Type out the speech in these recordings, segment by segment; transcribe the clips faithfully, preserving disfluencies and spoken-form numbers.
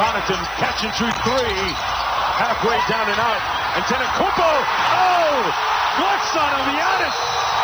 Connaughton catching through three, halfway down and out. And Antetokounmpo, oh, what's on him, Giannis?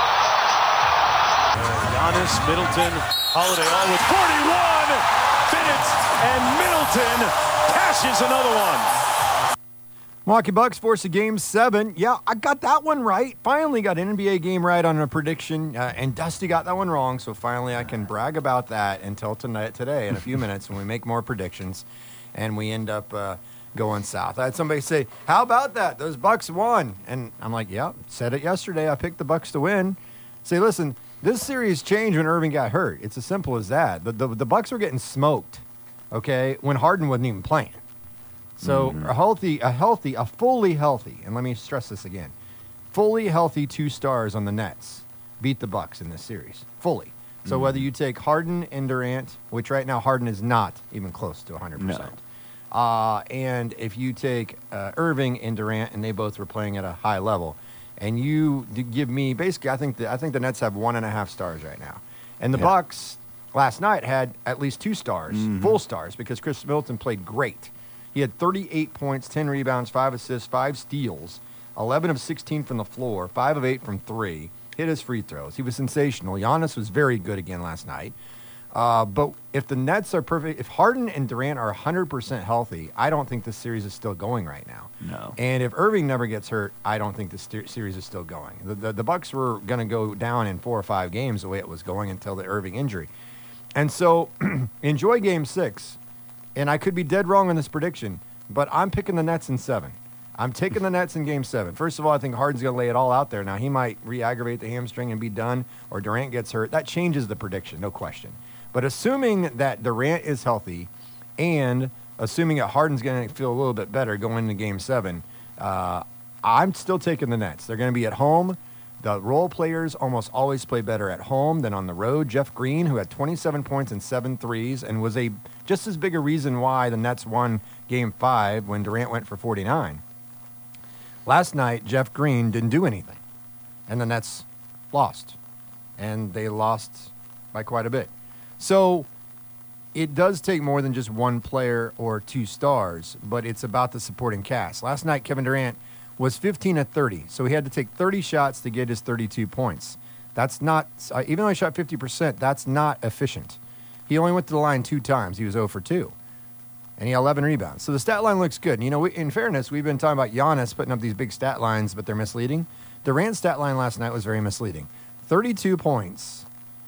Uh, Giannis, Middleton, Holiday all with forty-one minutes, and Middleton cashes another one. Milwaukee Bucks force a game seven. Yeah, I got that one right. Finally got an N B A game right on a prediction, uh, and Dusty got that one wrong, so finally I can brag about that until tonight, today in a few minutes when we make more predictions and we end up uh, going south. I had somebody say, how about that? Those Bucks won. And I'm like, yeah, said it yesterday. I picked the Bucks to win. Say, listen, this series changed when Irving got hurt. It's as simple as that. The, the, the Bucks were getting smoked, okay, when Harden wasn't even playing. So mm-hmm. a healthy, a healthy, a fully healthy, and let me stress this again, fully healthy two stars on the Nets beat the Bucks in this series, fully. So mm-hmm. whether you take Harden and Durant, which right now Harden is not even close to one hundred percent, no. uh, and if you take uh, Irving and Durant, and they both were playing at a high level, and you give me, basically, I think the, I think the Nets have one and a half stars right now. And the yeah. Bucks last night had at least two stars, mm-hmm. full stars, because Chris Middleton played great. He had thirty-eight points, ten rebounds, five assists, five steals, eleven of sixteen from the floor, five of eight from three, hit his free throws. He was sensational. Giannis was very good again last night. Uh, but if the Nets are perfect, if Harden and Durant are one hundred percent healthy, I don't think this series is still going right now. No. And if Irving never gets hurt, I don't think this st- series is still going. The, the, the Bucks were going to go down in four or five games the way it was going until the Irving injury. And so enjoy game six. And I could be dead wrong on this prediction, but I'm picking the Nets in seven. I'm taking the Nets in game seven. First of all, I think Harden's going to lay it all out there. Now, he might re-aggravate the hamstring and be done, or Durant gets hurt. That changes the prediction, no question. But assuming that Durant is healthy and assuming that Harden's going to feel a little bit better going into game seven, uh, I'm still taking the Nets. They're going to be at home. The role players almost always play better at home than on the road. Jeff Green, who had twenty-seven points and seven threes and was a just as big a reason why the Nets won game five when Durant went for forty-nine. Last night, Jeff Green didn't do anything, and the Nets lost, and they lost by quite a bit. So it does take more than just one player or two stars, but it's about the supporting cast. Last night, Kevin Durant was fifteen of thirty, so he had to take thirty shots to get his thirty-two points. That's not, uh, even though he shot fifty percent, that's not efficient. He only went to the line two times. He was zero for two, and he had eleven rebounds. So the stat line looks good. And, you know, we, in fairness, we've been talking about Giannis putting up these big stat lines, but they're misleading. Durant's stat line last night was very misleading. thirty-two points,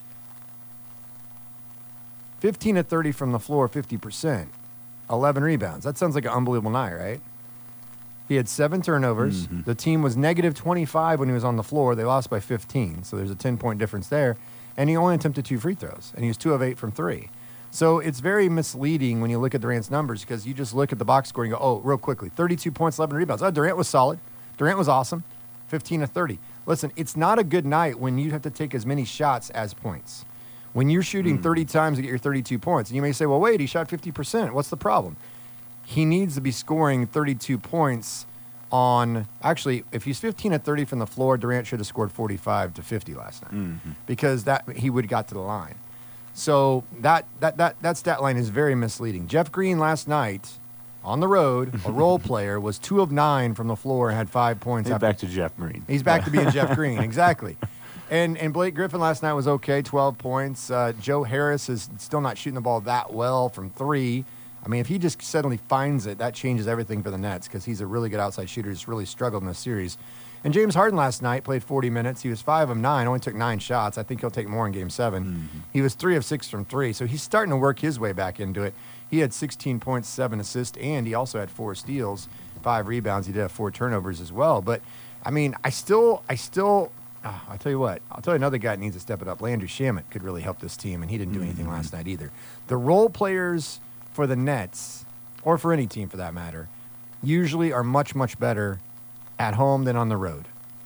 fifteen of thirty from the floor, fifty percent, eleven rebounds. That sounds like an unbelievable night, right? He had seven turnovers. Mm-hmm. The team was negative twenty-five when he was on the floor. They lost by fifteen, so there's a ten-point difference there. And he only attempted two free throws, and he was two of eight from three. So it's very misleading when you look at Durant's numbers because you just look at the box score and you go, oh, real quickly, thirty-two points, eleven rebounds. Oh, Durant was solid. Durant was awesome, fifteen of thirty. Listen, it's not a good night when you have to take as many shots as points. When you're shooting mm. thirty times to get your thirty-two points, and you may say, well, wait, he shot fifty percent. What's the problem? He needs to be scoring thirty-two points on, actually, if he's fifteen of thirty from the floor, Durant should have scored forty-five to fifty last night mm-hmm. because that he would have got to the line. So that, that, that, that stat line is very misleading. Jeff Green last night on the road, a role player, was two of nine from the floor and had five points. He's after, back to Jeff Green. He's back to being Jeff Green, exactly. And and Blake Griffin last night was okay, twelve points. Uh, Joe Harris is still not shooting the ball that well from three. I mean, if he just suddenly finds it, that changes everything for the Nets because he's a really good outside shooter who's really struggled in this series. And James Harden last night played forty minutes. He was five of nine, only took nine shots. I think he'll take more in game seven. Mm-hmm. He was three of six from three, so he's starting to work his way back into it. He had sixteen points, seven assists, and he also had four steals, five rebounds. He did have four turnovers as well. But, I mean, I still, I still, oh, I'll tell you what, I'll tell you another guy that needs to step it up. Landry Shamet could really help this team, and he didn't do anything mm-hmm. last night either. The role players for the Nets, or for any team for that matter, usually are much, much better at home than on the road.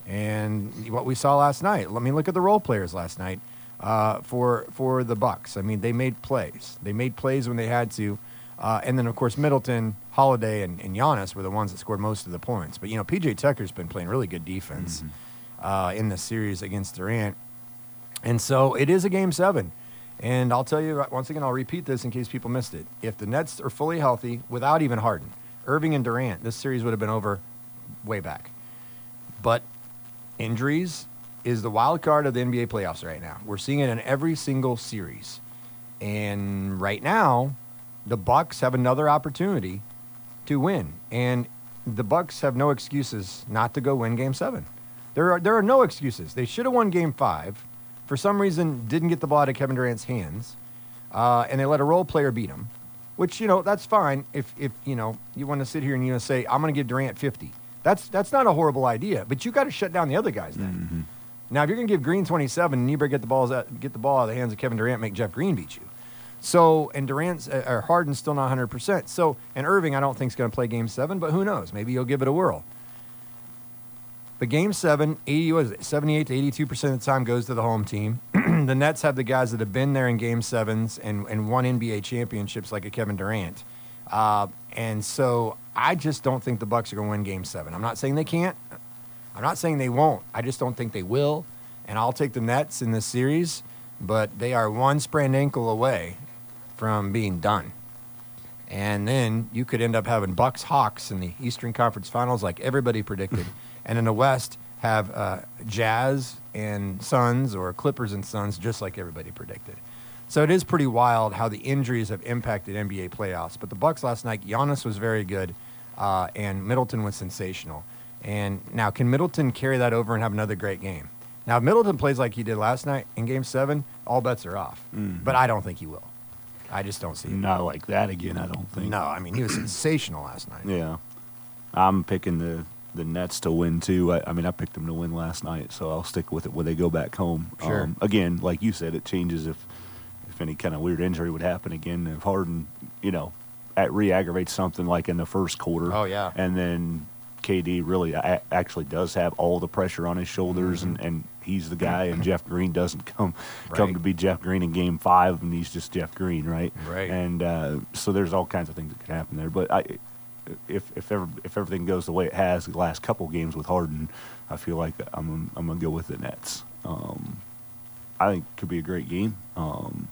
And what we saw last night, let me look at the role players last night uh, for for the Bucks. I mean, they made plays. They made plays when they had to. Uh, and then, of course, Middleton, Holiday, and, and Giannis were the ones that scored most of the points. But, you know, P J Tucker's been playing really good defense mm-hmm. uh, in the series against Durant. And so it is a game seven. And I'll tell you, once again, I'll repeat this in case people missed it. If the Nets are fully healthy, without even Harden, Irving and Durant, this series would have been over way back. But injuries is the wild card of the N B A playoffs right now. We're seeing it in every single series. And right now, the Bucks have another opportunity to win. And the Bucks have no excuses not to go win Game seven. There are, there are no excuses. They should have won Game five. For some reason, didn't get the ball out of Kevin Durant's hands, uh, and they let a role player beat him, which, you know, that's fine if, if you know, you want to sit here and, you know, say, I'm going to give Durant fifty. That's that's not a horrible idea, but you got to shut down the other guys then. Mm-hmm. Now, if you're going to give Green twenty-seven and you better get the, balls out, get the ball out of the hands of Kevin Durant, make Jeff Green beat you. So, and Durant's, uh, or Harden's still not one hundred percent. So, and Irving, I don't think is going to play Game seven, but who knows? Maybe he'll give it a whirl. But Game seven, eighty, what is it, seventy-eight to eighty-two percent of the time goes to the home team. The Nets have the guys that have been there in Game sevens and, and won N B A championships like a Kevin Durant. Uh, and so I just don't think the Bucks are going to win Game seven. I'm not saying they can't. I'm not saying they won't. I just don't think they will. And I'll take the Nets in this series, but they are one sprained ankle away from being done. And then you could end up having Bucks Hawks in the Eastern Conference Finals like everybody predicted. And in the West, have uh, Jazz and Suns or Clippers and Suns, just like everybody predicted. So it is pretty wild how the injuries have impacted N B A playoffs. But the Bucks last night, Giannis was very good, uh, and Middleton was sensational. And now, can Middleton carry that over and have another great game? Now, if Middleton plays like he did last night in Game seven, all bets are off. Mm. But I don't think he will. I just don't see it. Not like that again, I don't think. No, I mean, he was sensational last night. Yeah. I'm picking the, the Nets to win, too. I, I mean, I picked them to win last night, so I'll stick with it when they go back home. Sure. Um, again, like you said, it changes if, if any kind of weird injury would happen again. If Harden, you know, at re-aggravates something like in the first quarter. Oh, yeah. And then K D really a- actually does have all the pressure on his shoulders, Mm-hmm. and, and he's the guy, and Jeff Green doesn't come Right. come to be Jeff Green in Game Five, and he's just Jeff Green, right? Right. And uh, so there's all kinds of things that can happen there. But I, if if ever, if everything goes the way it has the last couple games with Harden, I feel like I'm I'm gonna go with the Nets. Um, I think it could be a great game. Um,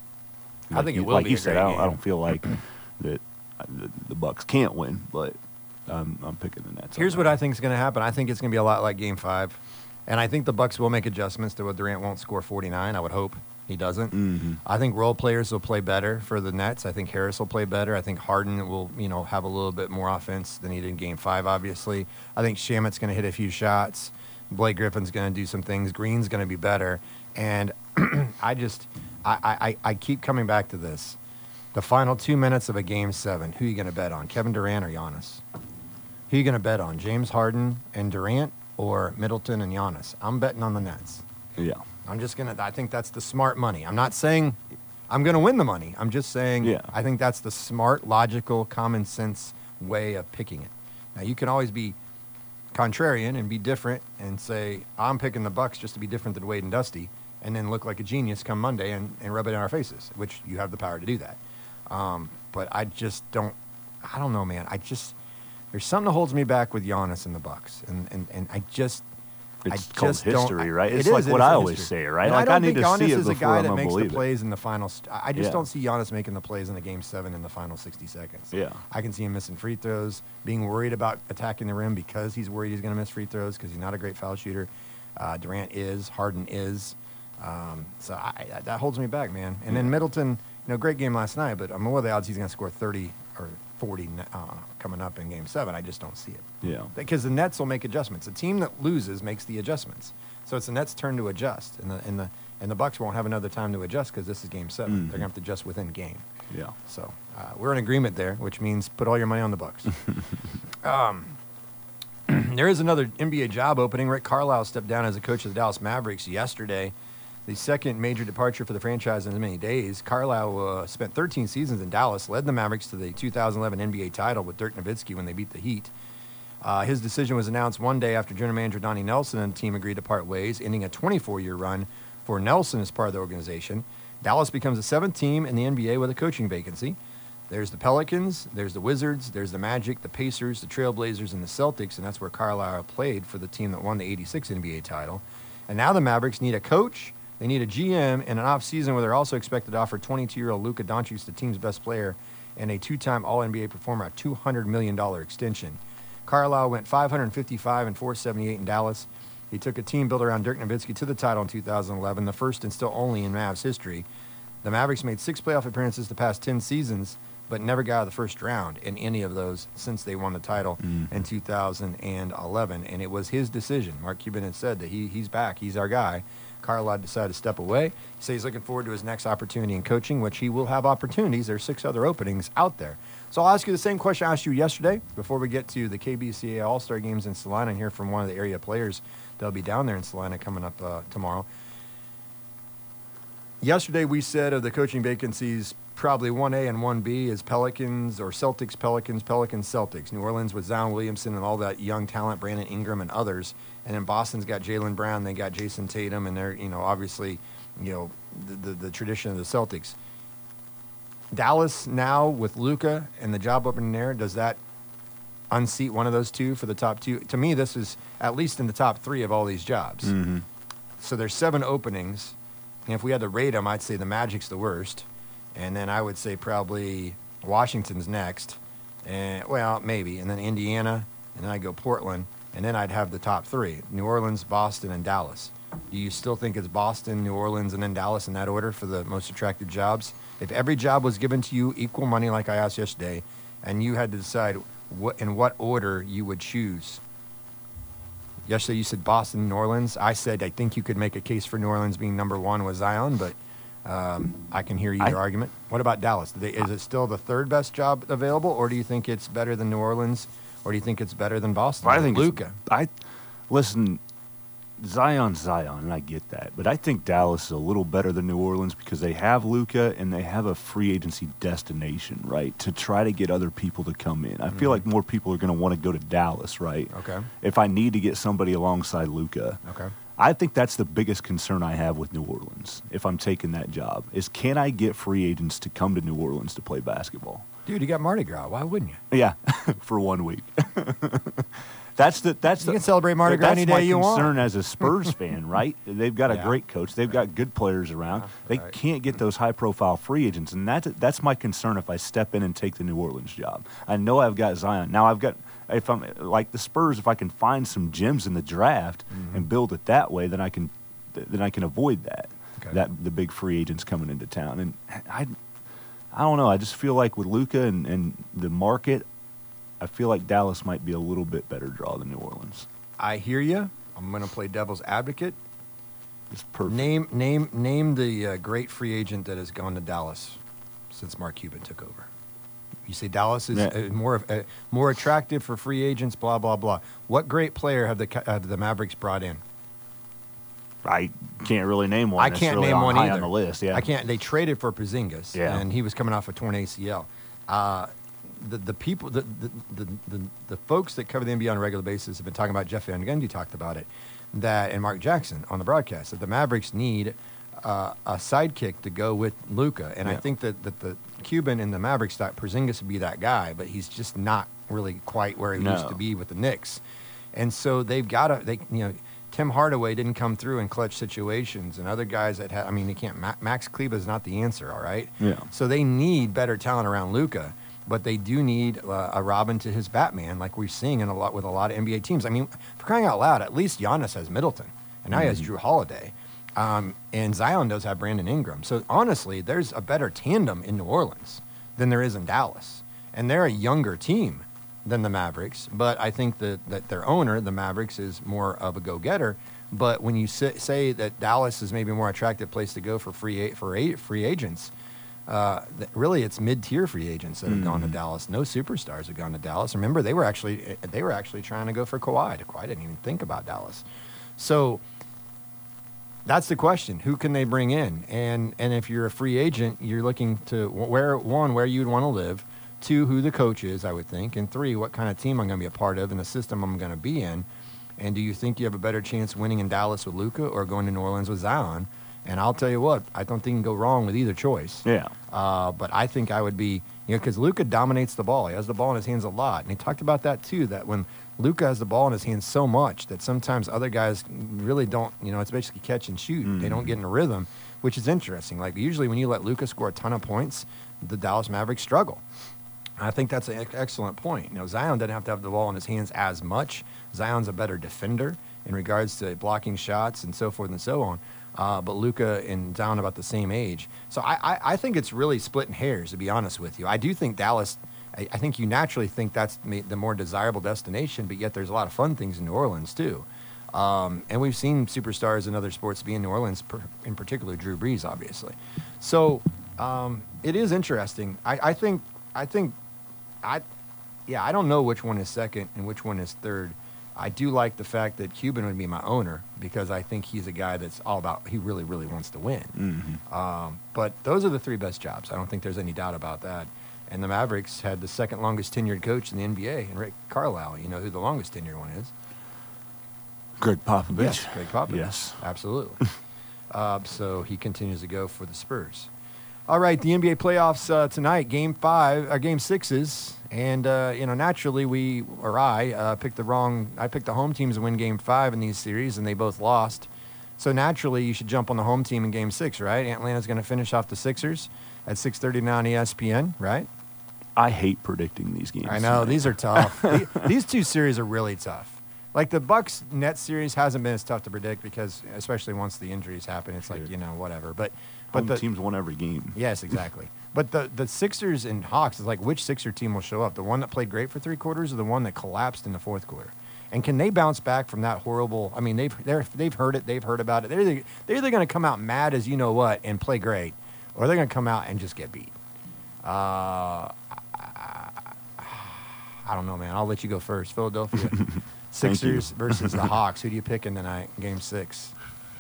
I like think it you, will like be you a said. great I don't, I game. don't feel like that the, the Bucks can't win, but I'm, I'm picking the Nets. Here's what I think is going to happen. I think it's going to be a lot like Game Five, and I think the Bucks will make adjustments to what Durant won't score forty-nine. I would hope he doesn't. Mm-hmm. I think role players will play better for the Nets. I think Harris will play better. I think Harden will, you know, have a little bit more offense than he did in Game Five. Obviously, I think Shamet's going to hit a few shots. Blake Griffin's going to do some things. Green's going to be better, and I just, I, I, I keep coming back to this. The final two minutes of a Game Seven. Who are you going to bet on, Kevin Durant or Giannis? Who are you going to bet on, James Harden and Durant or Middleton and Giannis? I'm betting on the Nets. Yeah. I'm just going to – I think that's the smart money. I'm not saying I'm going to win the money. I'm just saying Yeah. I think that's the smart, logical, common sense way of picking it. Now, you can always be contrarian and be different and say, I'm picking the Bucks just to be different than Wade and Dusty, and then look like a genius come Monday and, and rub it in our faces, which you have the power to do that. Um, but I just don't – I don't know, man. I just – there's something that holds me back with Giannis and the Bucks, and, and, and I just – It's I called just history, don't, right? it It's is, like it what is I a always history. say, right? And Like, I I don't need think to Giannis see it is a before guy I'm that gonna makes the believe it. plays in the final. St- I just Yeah. don't see Giannis making the plays in a Game Seven in the final sixty seconds. Yeah. I can see him missing free throws, being worried about attacking the rim because he's worried he's going to miss free throws because he's not a great foul shooter. Uh, Durant is, Harden is, um, so I, I, that holds me back, man. And then Middleton, you know, great game last night, but I'm what are the odds he's going to score thirty or forty uh, coming up in Game Seven? I just don't see it. Yeah. Because the Nets will make adjustments. A team that loses makes the adjustments. So it's the Nets' turn to adjust, and the and the and the Bucks won't have another time to adjust because this is Game Seven. Mhm. They're gonna have to adjust within game. Yeah. So uh, we're in agreement there, which means put all your money on the Bucks. um, there is another N B A job opening. Rick Carlisle stepped down as a coach of the Dallas Mavericks yesterday. The second major departure for the franchise in as many days. Carlisle uh, spent thirteen seasons in Dallas, led the Mavericks to the two thousand eleven N B A title with Dirk Nowitzki when they beat the Heat. Uh, his decision was announced one day after general manager Donnie Nelson and the team agreed to part ways, ending a twenty-four-year run for Nelson as part of the organization. Dallas becomes the seventh team in the N B A with a coaching vacancy. There's the Pelicans, there's the Wizards, there's the Magic, the Pacers, the Trailblazers, and the Celtics, and that's where Carlisle played for the team that won the eighty-six N B A title. And now the Mavericks need a coach, They need a G M in an offseason where they're also expected to offer twenty-two-year-old Luka Doncic, the team's best player, and a two-time All N B A performer, a two hundred million dollars extension. Carlisle went five fifty-five and four seventy-eight in Dallas. He took a team built around Dirk Nowitzki to the title in two thousand eleven, the first and still only in Mavs history. The Mavericks made six playoff appearances the past ten seasons, but never got out of the first round in any of those since they won the title mm-hmm. in two thousand eleven. And it was his decision. Mark Cuban had said that he he's back. He's our guy. Carlisle decided to step away. He says he's looking forward to his next opportunity in coaching, which he will have opportunities. There's six other openings out there. So I'll ask you the same question I asked you yesterday before we get to the K B C A All-Star Games in Salina and hear from one of the area players that'll be down there in Salina coming up uh, tomorrow. Yesterday we said of the coaching vacancies, probably one A and one B is Pelicans or Celtics, Pelicans, Pelicans, Celtics. New Orleans with Zion Williamson and all that young talent, Brandon Ingram and others. And then Boston's got Jaylen Brown, they got Jason Tatum, and they're, you know, obviously, you know, the, the, the tradition of the Celtics. Dallas now with Luka and the job opening there, does that unseat one of those two for the top two? To me, this is at least in the top three of all these jobs. Mm-hmm. So there's seven openings. And if we had to rate them, I'd say the Magic's the worst. And then I would say probably Washington's next. And well, maybe. And then Indiana. And then I'd go Portland. And then I'd have the top three, New Orleans, Boston, and Dallas. Do you still think it's Boston, New Orleans, and then Dallas in that order for the most attractive jobs? If every job was given to you equal money like I asked yesterday, and you had to decide what in what order you would choose. Yesterday you said Boston, New Orleans. I said I think you could make a case for New Orleans being number one with Zion, but um, I can hear either I, argument. What about Dallas? Do they, is it still the third best job available, or do you think it's better than New Orleans? Or do you think it's better than Boston? I think Luka. I listen, Zion's Zion, and I get that, but I think Dallas is a little better than New Orleans because they have Luka and they have a free agency destination, right? To try to get other people to come in. I mm-hmm. feel like more people are going to want to go to Dallas, right? Okay. If I need to get somebody alongside Luka. Okay. I think that's the biggest concern I have with New Orleans if I'm taking that job is can I get free agents to come to New Orleans to play basketball? Dude, you got Mardi Gras. Why wouldn't you? Yeah, for one week. that's the that's you the can celebrate Mardi Gras any day you want. That's my concern as a Spurs fan, right? They've got a yeah. great coach. They've right. got good players around. Yeah, they right. can't get those high-profile free agents, and that's that's my concern if I step in and take the New Orleans job. I know I've got Zion. Now I've got if I'm like the Spurs, if I can find some gems in the draft mm-hmm. and build it that way, then I can then I can avoid that okay. that the big free agents coming into town. And I. I don't know. I just feel like with Luka and, and the market, I feel like Dallas might be a little bit better draw than New Orleans. I hear you. I'm going to play devil's advocate. It's perfect. Name name name the uh, great free agent that has gone to Dallas since Mark Cuban took over. You say Dallas is yeah. uh, more uh, more attractive for free agents. Blah blah blah. What great player have the have the Mavericks brought in? I can't really name one. I can't really name on, one high either. on the list. Yeah, I can't. They traded for Porzingis, yeah. and he was coming off a torn A C L. Uh, the the people, the the, the the the folks that cover the N B A on a regular basis have been talking about. Jeff Van Gundy talked about it, that and Mark Jackson on the broadcast that the Mavericks need uh, a sidekick to go with Luka, and yeah. I think that, that the Cuban and the Mavericks thought Porzingis would be that guy, but he's just not really quite where he no. used to be with the Knicks, and so they've got to they you know. Tim Hardaway didn't come through in clutch situations, and other guys that had, I mean, they can't. Ma- Max Kleber is not the answer, all right? Yeah. So they need better talent around Luka, but they do need uh, a Robin to his Batman, like we're seeing in a lot with a lot of N B A teams. I mean, for crying out loud, at least Giannis has Middleton, and now mm-hmm. he has Drew Holiday, um, and Zion does have Brandon Ingram. So honestly, there's a better tandem in New Orleans than there is in Dallas, and they're a younger team than the Mavericks, but I think that, that their owner, the Mavericks, is more of a go-getter. But when you say, say that Dallas is maybe a more attractive place to go for free for a, free agents, uh, th- really it's mid-tier free agents that have mm-hmm. gone to Dallas. No superstars have gone to Dallas. Remember, they were actually they were actually trying to go for Kawhi. Kawhi didn't even think about Dallas. So that's the question: who can they bring in? And and if you're a free agent, you're looking to where one where you'd want to live. Two, who the coach is, I would think. And three, what kind of team I'm going to be a part of and the system I'm going to be in. And do you think you have a better chance winning in Dallas with Luka or going to New Orleans with Zion? And I'll tell you what, I don't think you can go wrong with either choice. Yeah. Uh, but I think I would be, You know, because Luka dominates the ball. He has the ball in his hands a lot. And he talked about that, too, that when Luka has the ball in his hands so much that sometimes other guys really don't, you know, it's basically catch and shoot. Mm. They don't get in a rhythm, which is interesting. Like, usually when you let Luka score a ton of points, the Dallas Mavericks struggle. I think that's an excellent point. You know, Zion doesn't have to have the ball in his hands as much. Zion's a better defender in regards to blocking shots and so forth and so on. Uh, but Luka and Zion about the same age. So I, I, I think it's really splitting hairs, to be honest with you. I do think Dallas, I, I think you naturally think that's the more desirable destination, but yet there's a lot of fun things in New Orleans, too. Um, and we've seen superstars in other sports be in New Orleans, per, in particular Drew Brees, obviously. So um, it is interesting. I, I think, I think, I, yeah, I don't know which one is second and which one is third. I do like the fact that Cuban would be my owner because I think he's a guy that's all about, he really, really wants to win. Mm-hmm. Um, but those are the three best jobs. I don't think there's any doubt about that. And the Mavericks had the second longest tenured coach in the N B A, and Rick Carlisle. You know who the longest tenured one is? Greg Popovich. Yes, Greg Popovich. Yes. Absolutely. uh, so he continues to go for the Spurs. All right, the N B A playoffs uh, tonight, game five, or game sixes. And, uh, you know, naturally we, or I, uh, picked the wrong, I picked the home teams to win game five in these series, and they both lost. So naturally you should jump on the home team in game six, right? Atlanta's going to finish off the Sixers at six thirty now on E S P N, right? I hate predicting these games. I know, tonight. These are tough. These two series are really tough. Like the Bucks Nets series hasn't been as tough to predict because, especially once the injuries happen, it's like, you know, whatever. But but home the teams won every game. Yes, exactly. But the the Sixers and Hawks is like which Sixer team will show up? The one that played great for three quarters, or the one that collapsed in the fourth quarter? And can they bounce back from that horrible? I mean, they've they're, they've heard it, they've heard about it. They're either, they're either going to come out mad as you know what and play great, or they're going to come out and just get beat. Uh, I don't know, man. I'll let you go first. Philadelphia Sixers versus the Hawks. Who do you pick in tonight, game six?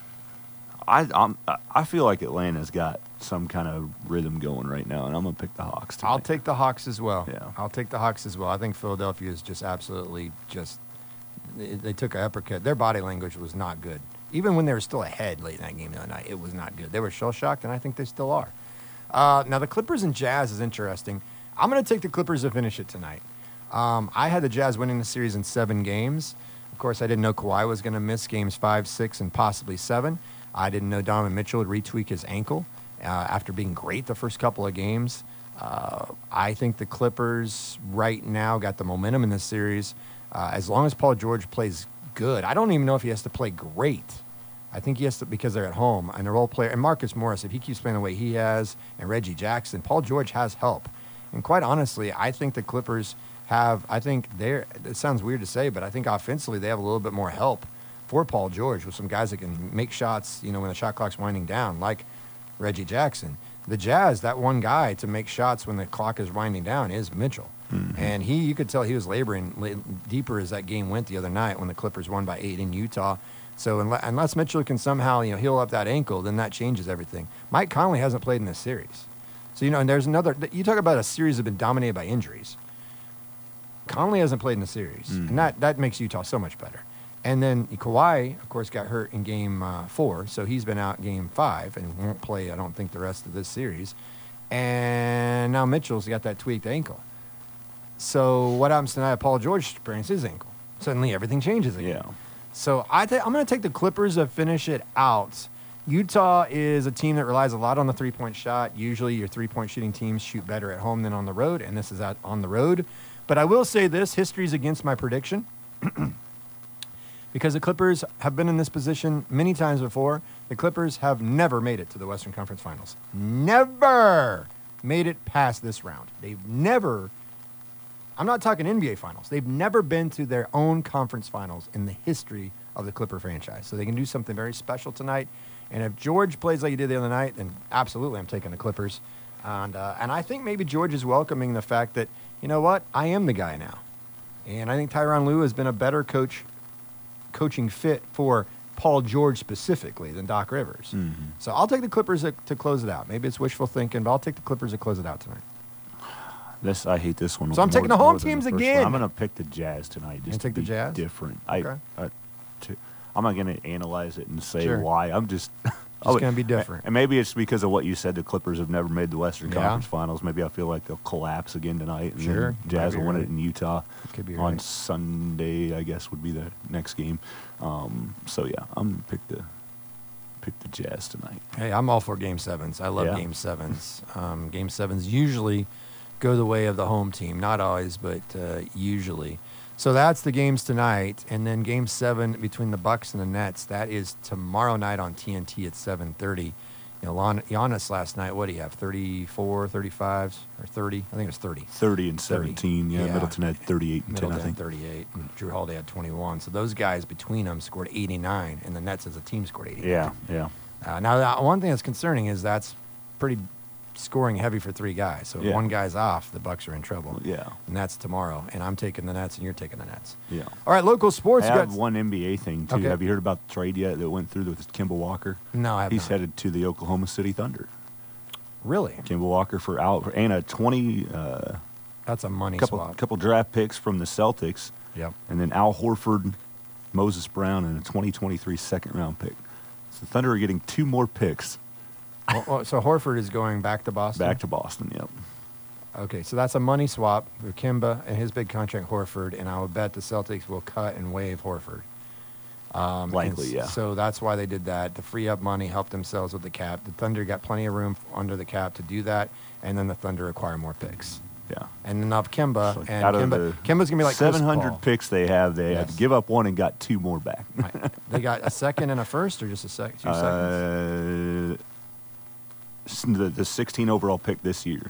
I I'm, I feel like Atlanta's got some kind of rhythm going right now, and I'm gonna pick the Hawks tonight. I'll take the Hawks as well. Yeah, I'll take the Hawks as well. I think Philadelphia is just absolutely just. They, they took a uppercut. Their body language was not good. Even when they were still ahead late in that game the other night, it was not good. They were shell shocked, and I think they still are. Uh, now the Clippers and Jazz is interesting. I'm gonna take the Clippers to finish it tonight. Um, I had the Jazz winning the series in seven games. Of course, I didn't know Kawhi was going to miss games five, six, and possibly seven. I didn't know Donovan Mitchell would retweak his ankle uh, after being great the first couple of games. Uh, I think the Clippers right now got the momentum in this series. Uh, as long as Paul George plays good, I don't even know if he has to play great. I think he has to because they're at home and the role player and Marcus Morris. If he keeps playing the way he has, and Reggie Jackson, Paul George has help. And quite honestly, I think the Clippers have, I think they're, it sounds weird to say, but I think offensively they have a little bit more help for Paul George with some guys that can make shots, you know, when the shot clock's winding down, like Reggie Jackson. The Jazz, that one guy to make shots when the clock is winding down is Mitchell. Mm-hmm. And he, you could tell he was laboring deeper as that game went the other night when the Clippers won by eight in Utah. So unless Mitchell can somehow, you know, heal up that ankle, then that changes everything. Mike Conley hasn't played in this series. So, you know, and there's another, you talk about a series that have been dominated by injuries. Conley hasn't played in the series, mm. and that, that makes Utah so much better. And then Kawhi, of course, got hurt in game uh, four, so he's been out game five and won't play, I don't think, the rest of this series. And now Mitchell's got that tweaked ankle. So what happens tonight? Paul George sprains his ankle. Suddenly everything changes again. Yeah. So I th- I'm going to take the Clippers to finish it out. Utah is a team that relies a lot on the three-point shot. Usually your three-point shooting teams shoot better at home than on the road, and this is out on the road. But I will say this, history's against my prediction because the Clippers have been in this position many times before. The Clippers have never made it to the Western Conference Finals. Never made it past this round. They've never, I'm not talking N B A Finals. They've never been to their own conference finals in the history of the Clipper franchise. So they can do something very special tonight. And if George plays like he did the other night, then absolutely I'm taking the Clippers. And uh, and I think maybe George is welcoming the fact that, you know what, I am the guy now. And I think Tyronn Lue has been a better coach, coaching fit for Paul George specifically than Doc Rivers. Mm-hmm. So I'll take the Clippers to, to close it out. Maybe it's wishful thinking, but I'll take the Clippers to close it out tonight. This I hate this one. So I'm taking the home teams again. I'm going to pick the Jazz tonight. Just take the Jazz? Different. Okay. I, I, to, I'm not going to analyze it and say Sure. why. I'm just. It's going to be different. And maybe it's because of what you said. The Clippers have never made the Western Yeah. Conference Finals. Maybe I feel like they'll collapse again tonight. And Sure. then Jazz Might be will win right. it in Utah Could be on right. Sunday. I guess would be the next game. Um, so yeah, I'm gonna pick the pick the Jazz tonight. Hey, I'm all for game sevens. I love Yeah. game sevens. Um, game sevens usually go the way of the home team. Not always, but uh, usually. So that's the games tonight. And then game seven between the Bucks and the Nets. That is tomorrow night on T N T at seven thirty. You know, Lon- Giannis last night, what do you have, thirty-four, thirty-five, or thirty? I think it was thirty. thirty and seventeen. Yeah, Yeah. Middleton had thirty-eight and ten. Middleton I think. had thirty-eight, and Drew Holiday had twenty-one. So those guys between them scored eighty-nine, and the Nets as a team scored eighty-nine. Yeah, yeah. Uh, now, that, one thing that's concerning is that's pretty scoring heavy for three guys. So if Yeah. one guy's off, the Bucks are in trouble. Yeah. And that's tomorrow. And I'm taking the Nets, and you're taking the Nets. Yeah. All right, local sports. I you have got- one N B A thing too. Okay. Have you heard about the trade yet that went through with Kemba Walker? No, I have He's not. headed to the Oklahoma City Thunder. Really? Kemba Walker for out and a twenty uh, That's a money couple swap. couple draft picks from the Celtics, Yep. and then Al Horford, Moses Brown, and a twenty twenty-three second round pick. So the Thunder are getting two more picks Well, well, so Horford is going back to Boston? back to Boston. Yep. Okay, so that's a money swap for Kimba and his big contract, Horford, and I would bet the Celtics will cut and waive Horford. Um, and Likely, s- yeah. So that's why they did that, to free up money, help themselves with the cap. The Thunder got plenty of room under the cap to do that, and then the Thunder acquire more picks. Yeah. And then of Kimba, So and out of Kimba, the Kimba's going to be like Chris seven hundred Paul. picks they have, they had Yes. to give up one and got two more back. Right. They got a second and a first, or just a sec- two seconds? Uh, s- the, the sixteen overall pick this year,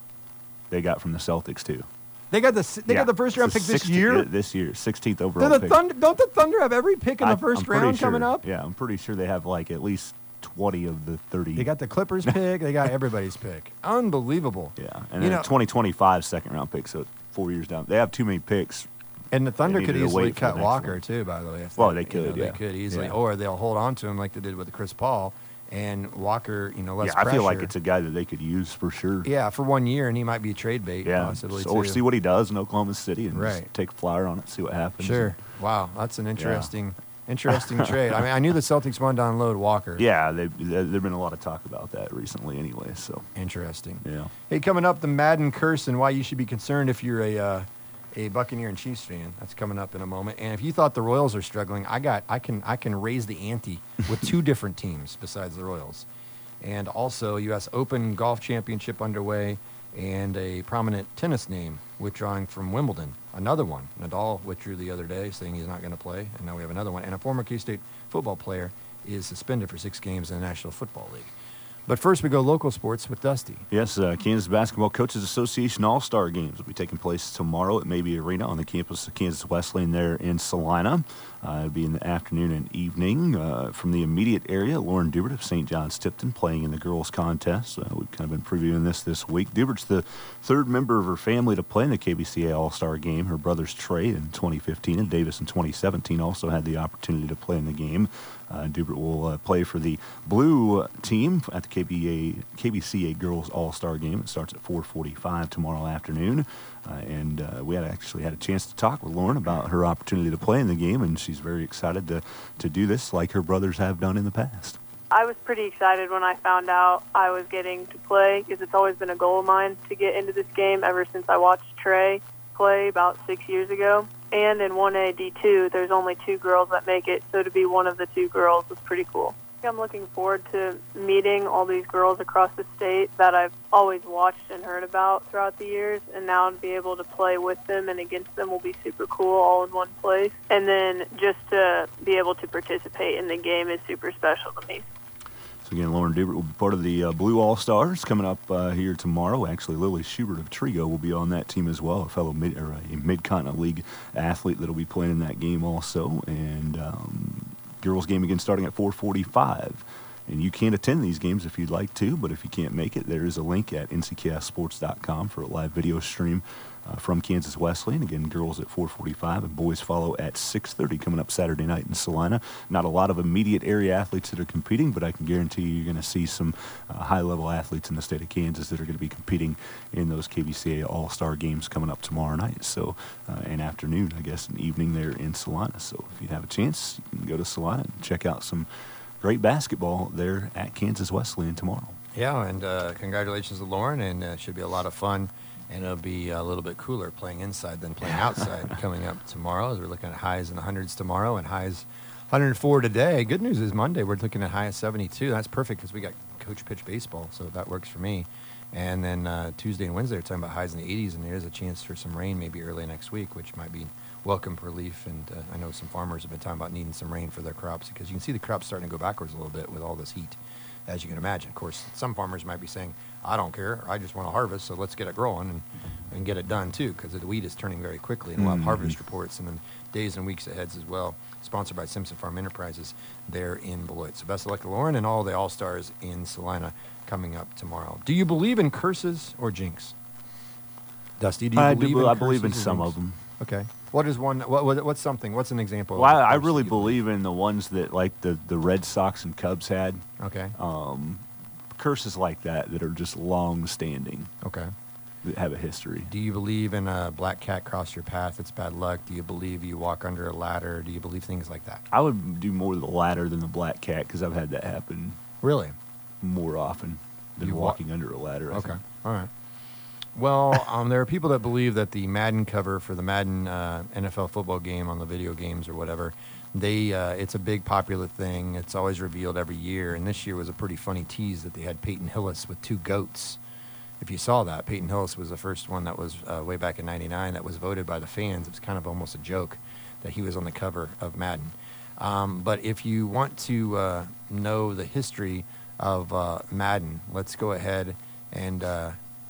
they got from the Celtics too. They got the s- they Yeah. got the first round It's the pick this sixteen year. yeah, This year, sixteenth overall Do the pick. Thunder, don't the Thunder have every pick in the I- first I'm pretty round coming sure- up? Yeah, I'm pretty sure they have like at least twenty of the thirty. They got the Clippers pick. They got everybody's pick. Unbelievable. yeah, and You then know- twenty twenty-five second round pick. So four years down, they have too many picks. And the Thunder They could needed to easily wait for the cut next Walker one. too. By the way, if Well, they, they could, You know, yeah. They could easily, Yeah. or they'll hold on to him like they did with Chris Paul, and Walker. You know, less yeah, I feel like pressure. it's a guy that they could use for sure. Yeah, for one year, and he might be a trade bait. Yeah, possibly so- or too. see what he does in Oklahoma City and Right. just take a flyer on it, see what happens. Sure. Wow, that's an interesting, interesting trade. I mean, I knew the Celtics wanted to unload Walker. Yeah, they, they, there's been a lot of talk about that recently, anyway. So Interesting. yeah, Hey, coming up, the Madden curse and why you should be concerned if you're a uh, a Buccaneer and Chiefs fan. That's coming up in a moment. And if you thought the Royals are struggling, I got I can I can raise the ante with two different teams besides the Royals. And also, U S Open Golf Championship underway, and a prominent tennis name withdrawing from Wimbledon. Another one. Nadal withdrew the other day, saying he's not going to play, and now we have another one. And a former K-State football player is suspended for six games in the National Football League. But first, we go local sports with Dusty. yes, uh, Kansas Basketball Coaches Association All-Star Games will be taking place tomorrow at Mabee Arena on the campus of Kansas Wesleyan there in Salina. Uh, it'll be in the afternoon and evening. Uh, from the immediate area, Lauren Dubert of Saint John's Tipton playing in the girls' contest. Uh, we've kind of been previewing this this week. Dubert's the third member of her family to play in the K B C A All-Star Game. Her brothers Trey in twenty fifteen and Davis in twenty seventeen also had the opportunity to play in the game. Uh, Dubert will uh, play for the blue team at the K B A, K B C A Girls All-Star Game. It starts at four forty-five tomorrow afternoon. Uh, and uh, we had actually had a chance to talk with Lauren about her opportunity to play in the game, and she's very excited to, to do this like her brothers have done in the past. I was pretty excited when I found out I was getting to play because it's always been a goal of mine to get into this game ever since I watched Trey play about six years ago. And in one A D two, there's only two girls that make it, so to be one of the two girls was pretty cool. I'm looking forward to meeting all these girls across the state that I've always watched and heard about throughout the years, and now to be able to play with them and against them will be super cool all in one place. And then just to be able to participate in the game is super special to me. So again, Lauren Dubert will be part of the uh, Blue All-Stars coming up uh, here tomorrow. Actually, Lily Schubert of Trigo will be on that team as well, a fellow mid, or a Mid-Continent League athlete that will be playing in that game also. And um, girls game again starting at four forty-five. And you can attend these games if you'd like to, but if you can't make it, there is a link at N C K S sports dot com for a live video stream uh, from Kansas Wesleyan. Again, girls at four forty-five and boys follow at six thirty coming up Saturday night in Salina. Not a lot of immediate area athletes that are competing, but I can guarantee you you're going to see some uh, high-level athletes in the state of Kansas that are going to be competing in those K V C A All-Star games coming up tomorrow night. So uh, an afternoon, I guess, an evening there in Salina. So if you have a chance, you can go to Salina and check out some great basketball there at Kansas Wesleyan tomorrow. Yeah, and uh, congratulations to Lauren, and uh, it should be a lot of fun. And it'll be a little bit cooler playing inside than playing outside coming up tomorrow, as we're looking at highs in the hundreds tomorrow and highs one hundred four today. Good news is Monday we're looking at high of seventy-two. That's perfect because we got coach pitch baseball, so that works for me. And then uh, Tuesday and Wednesday we're talking about highs in the eighties, and there's a chance for some rain maybe early next week, which might be welcome relief. And uh, I know some farmers have been talking about needing some rain for their crops because you can see the crops starting to go backwards a little bit with all this heat, as you can imagine. Of course, some farmers might be saying, I don't care, I just want to harvest, so let's get it growing and, and get it done too, because the wheat is turning very quickly, and we'll have Mhm. harvest reports in the days and weeks ahead as well, sponsored by Simpson Farm Enterprises there in Beloit. So best of luck to Lauren and all the All-Stars in Salina coming up tomorrow. Do you believe in curses or jinx? Dusty, do you I, believe do, in I believe in curses or some jinx? of them. Okay. What is one, what, what, what's something, what's an example? Well, of a I, I curse really you believe in the ones that, like the, the Red Sox and Cubs had. Okay, Um, curses like that that are just long-standing, okay. that have a history. Do you believe in a black cat cross your path? It's bad luck. Do you believe you walk under a ladder? Do you believe things like that? I would do more the latter than the black cat because I've had that happen Really? more often than You wa- walking under a ladder. I Okay. think. All right. Well, um, there are people that believe that the Madden cover for the Madden uh, N F L football game on the video games or whatever, they uh, it's a big popular thing. It's always revealed every year, and this year was a pretty funny tease that they had Peyton Hillis with two goats. If you saw that, Peyton Hillis was the first one that was uh, way back in ninety-nine that was voted by the fans. It was kind of almost a joke that he was on the cover of Madden. Um, but if you want to uh, know the history of uh, Madden, let's go ahead and uh,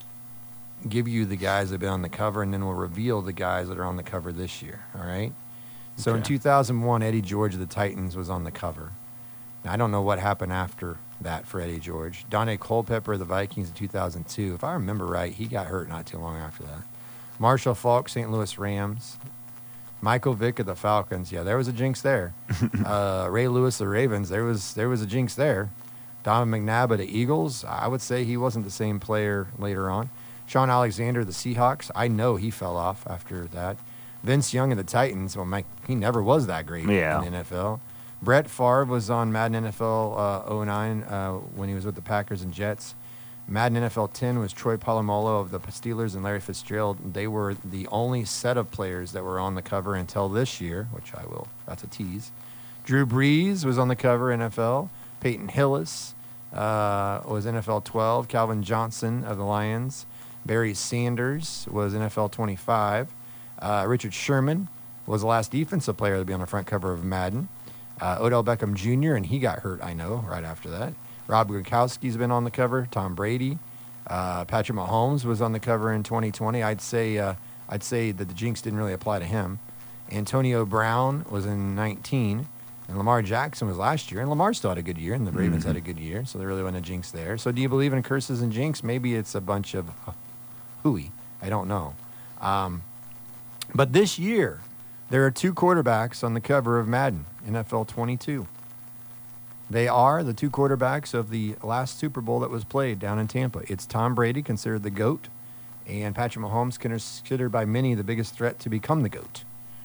give you the guys that have been on the cover, and then we'll reveal the guys that are on the cover this year, all right? So in Okay. two thousand one, Eddie George of the Titans was on the cover. Now, I don't know what happened after that for Eddie George. Donnie Culpepper of the Vikings in two thousand two. If I remember right, he got hurt not too long after that. Marshall Faulk, Saint Louis Rams. Michael Vick of the Falcons. Yeah, there was a jinx there. uh, Ray Lewis of the Ravens. There was there was a jinx there. Donovan McNabb of the Eagles. I would say he wasn't the same player later on. Sean Alexander of the Seahawks. I know he fell off after that. Vince Young of the Titans. Well, Mike, he never was that great Yeah. in the N F L. Brett Favre was on Madden N F L uh, oh nine uh, when he was with the Packers and Jets. Madden N F L ten was Troy Polamalu of the Steelers and Larry Fitzgerald. They were the only set of players that were on the cover until this year, which I will, that's a tease. Drew Brees was on the cover N F L. Peyton Hillis uh, was N F L twelve. Calvin Johnson of the Lions. Barry Sanders was N F L twenty-five. Uh, Richard Sherman was the last defensive player to be on the front cover of Madden. Uh, Odell Beckham Junior, and he got hurt, I know, right after that. Rob Gronkowski's been on the cover. Tom Brady. Uh, Patrick Mahomes was on the cover in twenty twenty. I'd say uh, I'd say that the jinx didn't really apply to him. Antonio Brown was in nineteen. And Lamar Jackson was last year. And Lamar still had a good year, and the Ravens Mhm. had a good year. So there really wasn't a jinx there. So do you believe in curses and jinx? Maybe it's a bunch of hooey. I don't know. Um, but this year, there are two quarterbacks on the cover of Madden, N F L twenty-two. They are the two quarterbacks of the last Super Bowl that was played down in Tampa. It's Tom Brady, considered the GOAT, and Patrick Mahomes, considered by many the biggest threat to become the GOAT.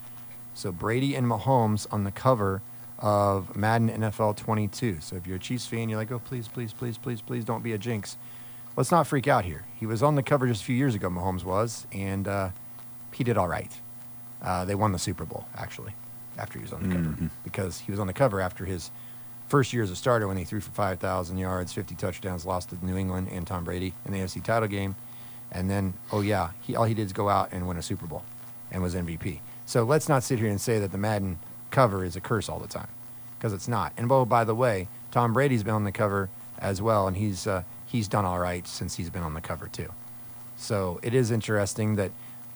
So Brady and Mahomes on the cover of Madden N F L twenty-two. So if you're a Chiefs fan, you're like, oh, please, please, please, please, please don't be a jinx. Let's not freak out here. He was on the cover just a few years ago, Mahomes was, and uh, he did all right. Uh, they won the Super Bowl, actually, after he was on the cover, Mhm. because he was on the cover after his first year as a starter when he threw for five thousand yards, fifty touchdowns, lost to New England and Tom Brady in the A F C title game. And then, oh, yeah, he all he did is go out and win a Super Bowl and was M V P. So let's not sit here and say that the Madden cover is a curse all the time, because it's not. And, oh, by the way, Tom Brady's been on the cover as well, and he's uh, he's done all right since he's been on the cover too. So it is interesting that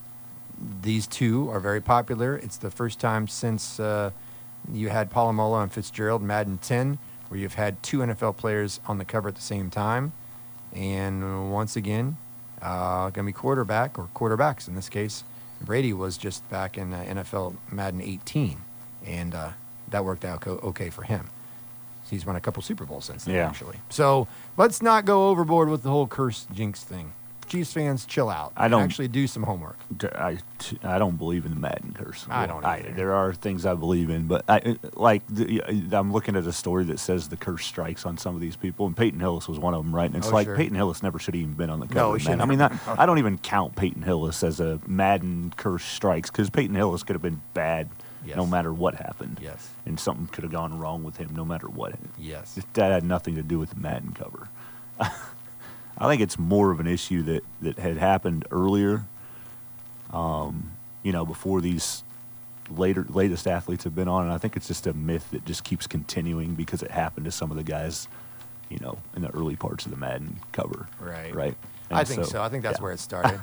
these two are very popular. It's the first time since uh, you had Polamalu and Fitzgerald, Madden ten, where where you've had two N F L players on the cover at the same time. And once again, uh, going to be quarterback or quarterbacks in this case. Brady was just back in uh, N F L Madden eighteen, and uh, that worked out co- okay for him. He's won a couple Super Bowls since then, Yeah. actually. So let's not go overboard with the whole curse jinx thing. Chiefs fans, chill out. I don't- actually do some homework. I, I don't believe in the Madden curse. I don't either. There are things I believe in, but I like the, I'm looking at a story that says the curse strikes on some of these people, and Peyton Hillis was one of them, right? And it's Oh, like sure. Peyton Hillis never should have even been on the cover. No, he of should Madden. I mean, never. I, I don't even count Peyton Hillis as a Madden curse strikes because Peyton Hillis could have been bad Yes. no matter what happened. Yes. And something could have gone wrong with him no matter what. Yes. That had nothing to do with the Madden cover. I think it's more of an issue that, that had happened earlier, um, you know, before these later latest athletes have been on. And I think it's just a myth that just keeps continuing because it happened to some of the guys, you know, in the early parts of the Madden cover. Right. Right. I And think so. I think that's yeah. where it started.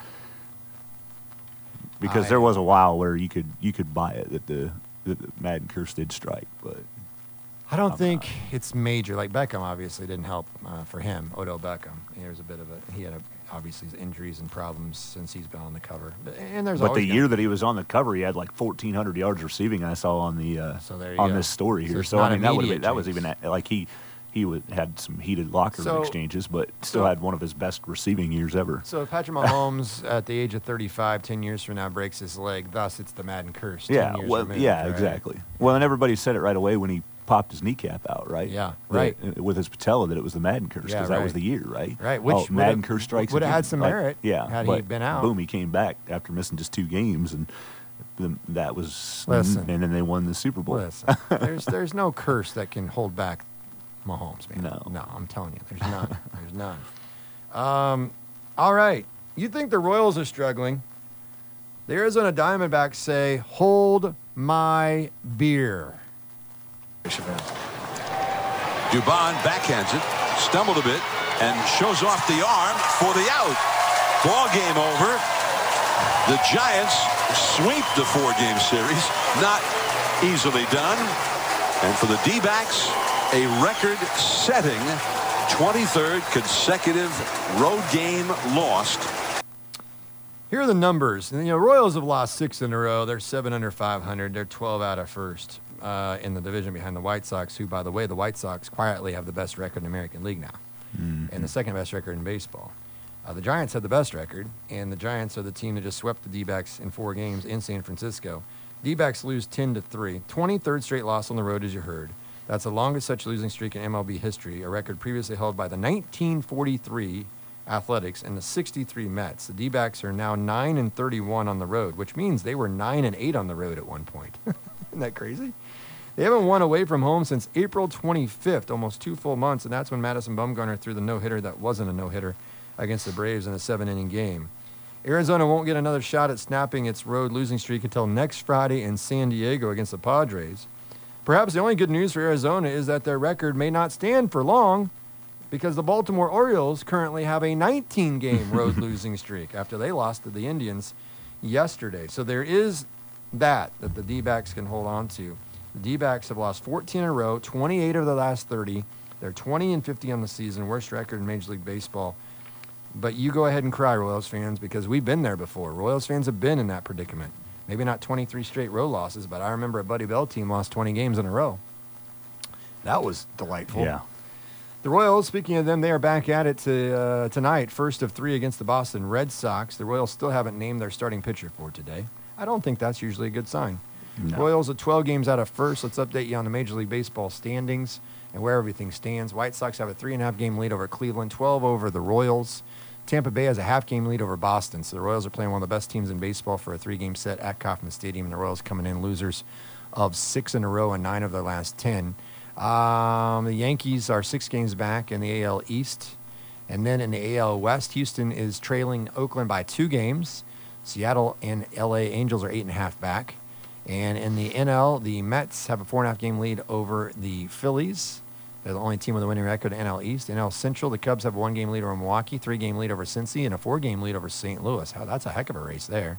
Because I- there was a while where you could you could buy it that the, that the Madden curse did strike, but I don't I'm think it's major. Like Beckham obviously didn't help uh, for him. Odell Beckham. There's a bit of a he had a, obviously injuries and problems since he's been on the cover. But, and there's but the always gonna- year that he was on the cover, he had like fourteen hundred yards receiving. I saw on the uh, So there you on go. this story So here. it's So, not I mean, that would have immediate been that was jinx. even at, like he he would, had some heated locker room So- exchanges, but still so- had one of his best receiving years ever. So if Patrick Mahomes at the age of thirty-five, ten years from now breaks his leg, thus it's the Madden curse. ten Yeah, years well, removed, yeah, right? exactly. Well, and everybody said it right away when he popped his kneecap out, right? Yeah, That- right. uh, with his patella, that it was the Madden curse because Yeah, that was right. the year, right? Right, which oh, would've- Madden curse strikes would've again. had some Like, merit yeah, had he but been out. Boom, he came back after missing just two games, and the, that was Listen. and then they won the Super Bowl. Listen, there's there's no curse that can hold back Mahomes, man. No. no, I'm telling you, there's none. There's none. Um, all right, you think the Royals are struggling? The Arizona Diamondbacks say, "Hold my beer." Dubon backhands it, stumbled a bit, and shows off the arm for the out. Ball game over. The Giants sweep the four-game series. Not easily done. And for the D-backs, a record-setting twenty-third consecutive road game lost. Here are the numbers. And, you know, Royals have lost six in a row. They're seven under five hundred. They're twelve out of first uh, in the division behind the White Sox, who, by the way, the White Sox quietly have the best record in the American League now, and the second best record in baseball. Uh, the Giants have the best record, and the Giants are the team that just swept the D-backs in four games in San Francisco. D-backs lose ten to three. twenty-third straight loss on the road, as you heard. That's the longest such losing streak in M L B history, a record previously held by the nineteen forty-three Athletics and the sixty-three Mets. The D-backs are now nine and thirty-one on the road, which means they were nine and eight on the road at one point. Isn't that crazy? They haven't won away from home since April twenty-fifth, almost two full months, and that's when Madison Bumgarner threw the no-hitter that wasn't a no-hitter against the Braves in a seven-inning game. Arizona won't get another shot at snapping its road losing streak until next Friday in San Diego against the Padres. Perhaps the only good news for Arizona is that their record may not stand for long, because the Baltimore Orioles currently have a nineteen-game road losing streak after they lost to the Indians yesterday. So there is that that the D-backs can hold on to. The D-backs have lost fourteen in a row, twenty-eight of the last thirty. They're twenty and fifty on the season, worst record in Major League Baseball. But you go ahead and cry, Royals fans, because we've been there before. Royals fans have been in that predicament. Maybe not twenty-three straight row losses, but I remember a Buddy Bell team lost twenty games in a row. That was delightful. Yeah. The Royals, speaking of them, they are back at it to, uh, tonight, first of three against the Boston Red Sox. The Royals still haven't named their starting pitcher for today. I don't think that's usually a good sign. No. Royals are twelve games out of first. Let's update you on the Major League Baseball standings and where everything stands. White Sox have a three and a half game lead over Cleveland, twelve over the Royals. Tampa Bay has a half game lead over Boston. So the Royals are playing one of the best teams in baseball for a three game set at Kauffman Stadium. And the Royals coming in losers of six in a row and nine of their last ten. Um, the Yankees are six games back in the A L East. And then in the A L West, Houston is trailing Oakland by two games. Seattle and L A Angels are eight and a half back. And in the N L, the Mets have a four and a half game lead over the Phillies. They're the only team with a winning record in N L East. N L Central, the Cubs have a one game lead over Milwaukee, three game lead over Cincy, and a four game lead over Saint Louis. How that's a heck of a race there.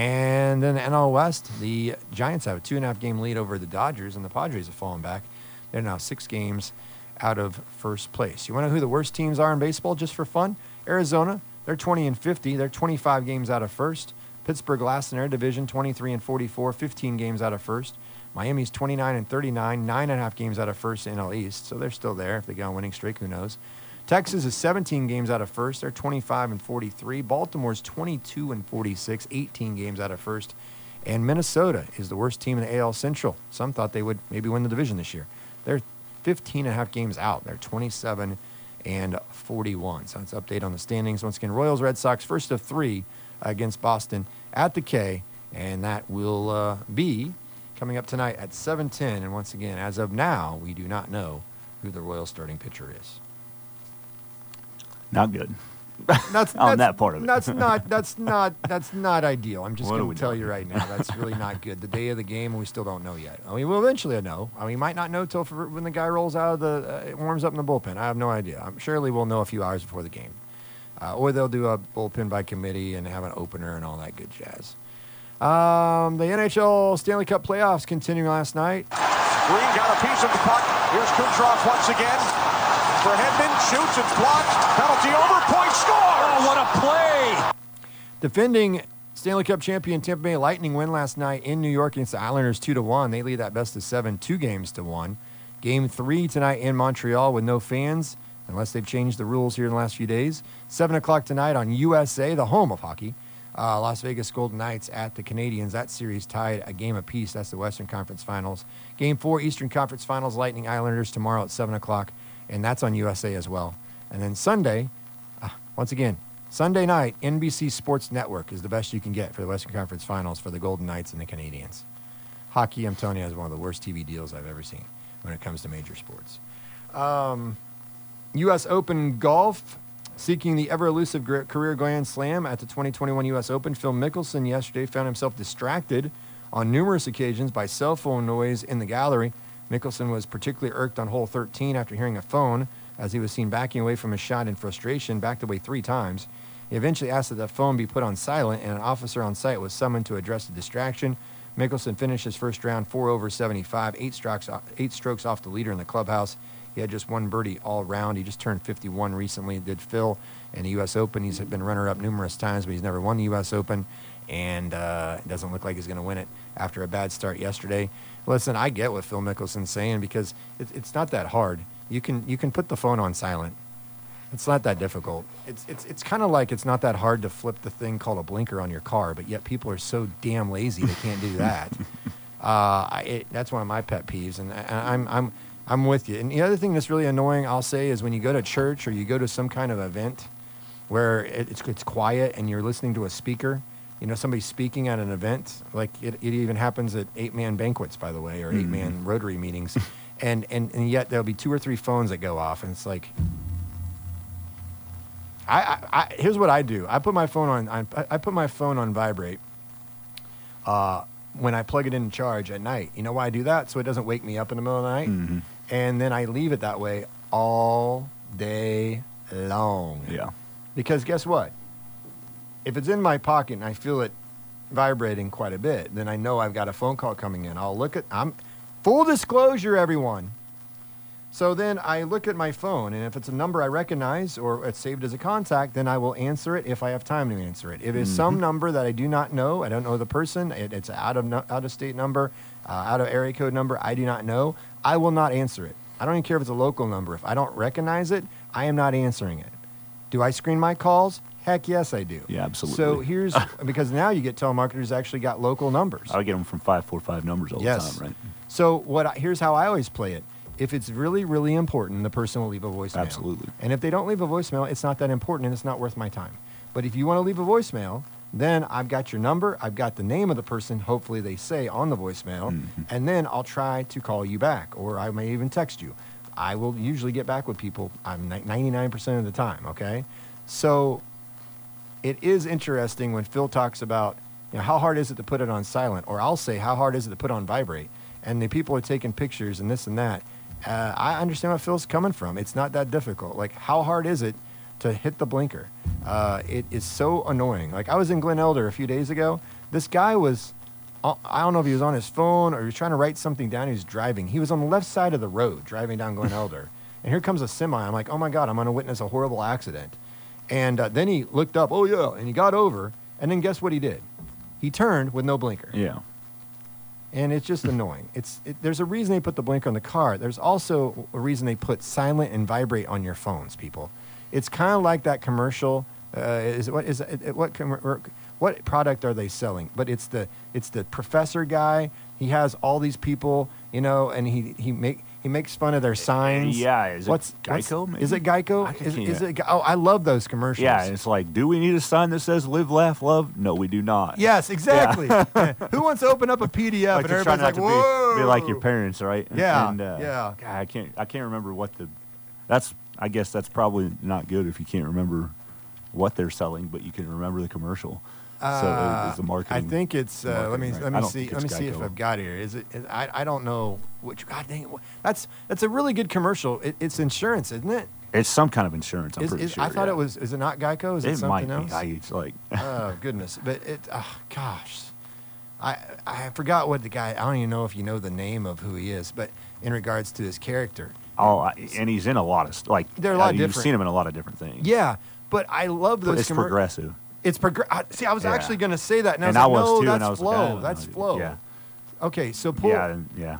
And then the N L West, the Giants have a two and a half game lead over the Dodgers, and the Padres have fallen back. They're now six games out of first place. You want to know who the worst teams are in baseball, just for fun? Arizona, they're twenty and fifty. They're twenty-five games out of first. Pittsburgh last in their division, twenty-three and forty-four, fifteen games out of first. Miami's twenty-nine and thirty-nine, nine and a half games out of first in N L East, so they're still there. If they go on winning streak, who knows? Texas is seventeen games out of first. They're twenty-five and forty-three. Baltimore's twenty-two and forty-six, eighteen games out of first. And Minnesota is the worst team in the A L Central. Some thought they would maybe win the division this year. They're fifteen and a half games out. They're twenty-seven and forty-one. So that's an update on the standings. Once again, Royals, Red Sox, first of three against Boston at the K, and that will uh, be coming up tonight at seven ten. And once again, as of now, we do not know who the Royals starting pitcher is. Not good. That's, on that's, that part of it. That's not. That's not. That's not ideal. I'm just What are going we to tell doing? you right now. That's really not good. The day of the game, and we still don't know yet. I mean, we'll eventually know. I mean, we might not know till for, when the guy rolls out of the uh, warms up in the bullpen. I have no idea. I'm surely we'll know a few hours before the game, uh, or they'll do a bullpen by committee and have an opener and all that good jazz. Um, the N H L Stanley Cup playoffs continuing last night. Green got a piece of the puck. Here's Kucherov once again. For Hedman, shoots, it's blocked. Penalty over, point score! Oh, what a play! Defending Stanley Cup champion Tampa Bay Lightning win last night in New York against the Islanders two to one. They lead that best of seven, two games to one. Game three tonight in Montreal with no fans, unless they've changed the rules here in the last few days. seven o'clock tonight on U S A, the home of hockey. Uh, Las Vegas Golden Knights at the Canadiens. That series tied a game apiece. That's the Western Conference Finals. Game four, Eastern Conference Finals, Lightning Islanders tomorrow at seven o'clock. And that's on U S A as well. And then Sunday, uh, once again, Sunday night, N B C Sports Network is the best you can get for the Western Conference Finals for the Golden Knights and the Canadiens. Hockey, I'm telling you, is one of the worst T V deals I've ever seen when it comes to major sports. Um, U S Open Golf, seeking the ever-elusive gr- career Grand Slam at the twenty twenty-one U S Open. Phil Mickelson yesterday found himself distracted on numerous occasions by cell phone noise in the gallery. Mickelson was particularly irked on hole thirteen after hearing a phone as he was seen backing away from his shot in frustration, backed away three times. He eventually asked that the phone be put on silent, and an officer on site was summoned to address the distraction. Mickelson finished his first round four over seventy-five, eight strokes, eight strokes off the leader in the clubhouse. He had just one birdie all round. He just turned fifty-one recently, did Phil, in the U S Open. He's been runner-up numerous times, but he's never won the U S Open, and uh, it doesn't look like he's going to win it after a bad start yesterday. Listen, I get what Phil Mickelson's saying because it, it's not that hard. You can you can put the phone on silent. It's not that difficult. It's it's it's kind of like it's not that hard to flip the thing called a blinker on your car, but yet people are so damn lazy they can't do that. uh, I, it, that's one of my pet peeves, and I, I'm I'm I'm with you. And the other thing that's really annoying, I'll say, is when you go to church or you go to some kind of event where it, it's it's quiet and you're listening to a speaker. You know, somebody speaking at an event, like it, it even happens at eight-man banquets, by the way, or mm-hmm. eight-man Rotary meetings, and, and and yet there'll be two or three phones that go off, and it's like, I, I, I here's what I do: I put my phone on, on I put my phone on vibrate uh, when I plug it in to charge at night. You know why I do that? So it doesn't wake me up in the middle of the night, Mm-hmm. and then I leave it that way all day long. Yeah. Because guess what? If it's in my pocket and I feel it vibrating quite a bit, then I know I've got a phone call coming in. I'll look at, I'm, full disclosure, everyone. So then I look at my phone, and if it's a number I recognize or it's saved as a contact, then I will answer it if I have time to answer it. If it's mm-hmm. some number that I do not know, I don't know the person, it, it's an out of, out of state number, uh, out of area code number, I do not know, I will not answer it. I don't even care if it's a local number. If I don't recognize it, I am not answering it. Do I screen my calls? Heck yes, I do. Yeah, absolutely. So here's, because now you get telemarketers actually got local numbers. I get them from five four five numbers all yes. the time, right? So what? I, here's how I always play it. If it's really, really important, the person will leave a voicemail. Absolutely. And if they don't leave a voicemail, it's not that important and it's not worth my time. But if you want to leave a voicemail, then I've got your number, I've got the name of the person, hopefully they say on the voicemail, mm-hmm. and then I'll try to call you back, or I may even text you. I will usually get back with people I'm ninety-nine percent of the time, okay? So it is interesting when Phil talks about, you know, how hard is it to put it on silent, or I'll say, how hard is it to put on vibrate? And the people are taking pictures and this and that. Uh, I understand where Phil's coming from. It's not that difficult. Like, how hard is it to hit the blinker? Uh, it is so annoying. Like, I was in Glen Elder a few days ago. This guy was uh, I don't know if he was on his phone or he was trying to write something down. He was driving. He was on the left side of the road driving down Glen Elder. And here comes a semi. I'm like, oh, my God, I'm going to witness a horrible accident. And uh, then he looked up, oh, yeah, and he got over. And then guess what he did? He turned with no blinker. Yeah. And it's just annoying. It's it, There's a reason they put the blinker on the car. There's also a reason they put silent and vibrate on your phones, people. It's kind of like that commercial. Uh, is it, what is it, what com- what product are they selling? But it's the it's the professor guy. He has all these people, you know, and he he make he makes fun of their signs. Yeah, is it what's, Geico, What's, maybe? is it Geico? I Is, can't- is it? Oh, I love those commercials. Yeah, and it's like, do we need a sign that says "Live, Laugh, Love"? No, we do not. Yes, exactly. Who wants to open up a P D F Like and you're trying everybody's not like, to whoa? be, be like your parents, right? Yeah, And, uh, yeah. God, I can't. I can't remember what the. That's. I guess that's probably not good if you can't remember what they're selling, but you can remember the commercial. so Uh, it's the marketing. I think it's. Uh, let me marketing, right? let I me don't see. think Let me it's see if Geico. I've got it here. Is it? Is, I I don't know which. God dang it! That's that's a really good commercial. It, it's insurance, isn't it? It's some kind of insurance. I'm Is, pretty is, sure. I thought yeah. it was. Is it not Geico? Is it, It something might else? be. I, it's like. Oh goodness! But it. Oh gosh. I I forgot what the guy. I don't even know if you know the name of who he is. But in regards to his character. Oh, I, and he's in a lot of st- like. There are a lot uh, of You've different- seen him in a lot of different things. Yeah, but I love those. It's commer- progressive. It's progressive. See, I was Yeah. actually going to say that, and, And I I was like, was no, too, that's and I was like, flow. I don't that's know. flow. Yeah. Okay, so pull. Yeah, and- yeah.